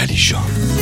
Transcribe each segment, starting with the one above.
Alişan.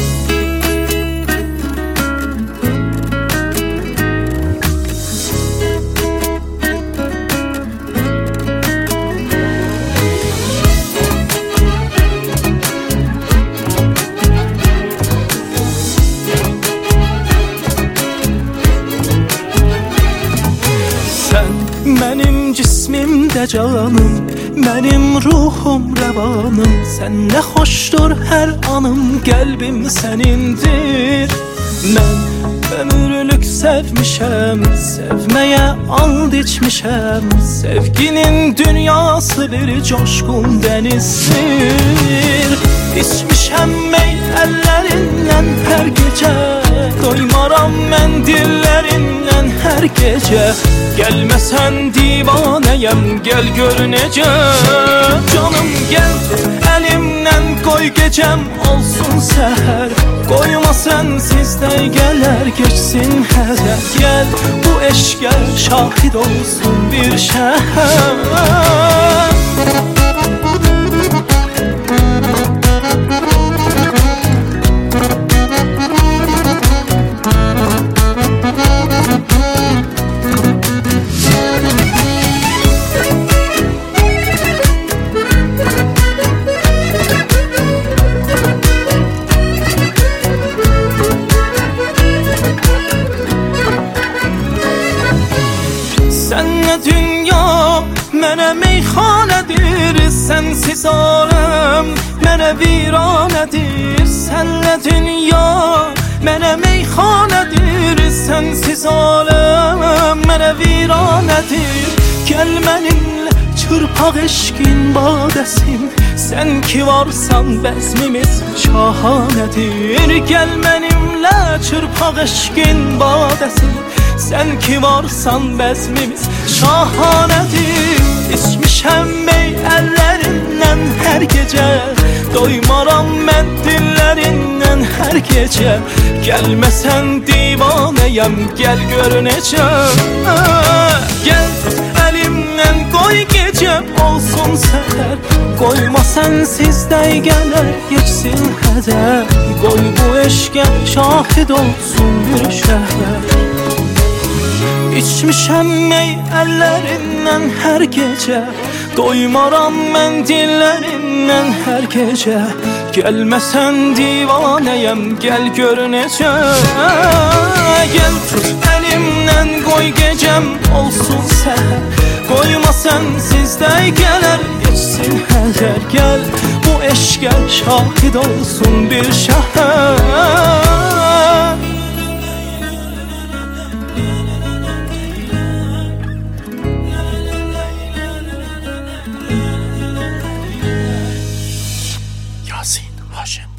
Mənim cismimdə canım, mənim ruhum rəvanım. Sən nə xoşdur hər anım, qəlbim sənindir. Mən ömürlük sevmişəm, sevməyə and içmişəm. Sevginin dünyası bir coşqun dənizdir. İçmişəm mey əllərindən hər gecə, doymaram mən dillərindən hər gecə. Gəlməsən divanəyəm, gəl gör necə. Canım gəl tut əlimdən, qoy gecəm olsun səhər. Qoyma sənsiz dəqiqələr geçsin həzər. Gəl bu eşqə şahid olsun bir şəhər. Sənlə dünya mənə meyxanədir, sənsiz aləm mənə viranədir. Sənlə dünya mənə meyxanədir, sənsiz aləm mənə viranədir. Gəl mənimlə çırpaq eşqin badəsin, sən ki varsan bəzmimiz şahanədir. Gəl mənimlə çırpaq eşqin badəsin, sən ki varsan bəzmimiz şahanədir. İçmişəm mey əllərindən hər gecə, doymaram mən dillərindən hər gecə. Gəlməsən divanəyəm, gəl gör necə. Gəl tut əlimdən, qoy gecəm olsun səhər. Qoyma sənsiz dəqiqələr geçsin hədər. Qoy bu eşqə şahid olsun bir şəhər. İçmişəm mey əllərindən hər gecə, doymaram mən dillərindən hər gecə. Gəlməsən divanəyəm, gəl gör necə. Gəl tut əlimdən, qoy gecəm olsun səhər. Qoyma sənsiz dəqiqələr geçsin hədər. Gəl bu eşqə şahid olsun bir şəhər. Yasin Haşem.